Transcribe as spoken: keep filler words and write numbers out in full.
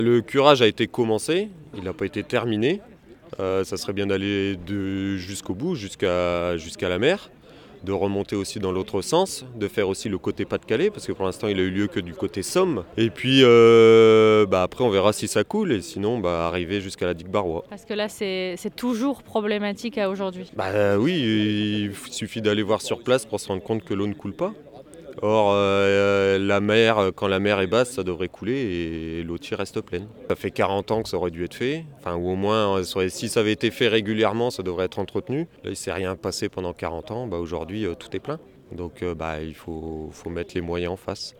Le curage a été commencé, il n'a pas été terminé. Euh, ça serait bien d'aller de, jusqu'au bout, jusqu'à, jusqu'à la mer, de remonter aussi dans l'autre sens, de faire aussi le côté Pas-de-Calais, parce que pour l'instant il a eu lieu que du côté Somme. Et puis euh, bah après on verra si ça coule, et sinon bah, arriver jusqu'à la digue Barrois. Parce que là, c'est c'est toujours problématique à aujourd'hui. Bah euh, oui, il suffit d'aller voir sur place pour se rendre compte que l'eau ne coule pas. Or, euh, la mer, quand la mer est basse, ça devrait couler et l'eau reste pleine. Ça fait quarante ans que ça aurait dû être fait, enfin, ou au moins, si ça avait été fait régulièrement, ça devrait être entretenu. Là, il ne s'est rien passé pendant quarante ans, bah, aujourd'hui, euh, tout est plein. Donc, euh, bah, il faut, faut mettre les moyens en face.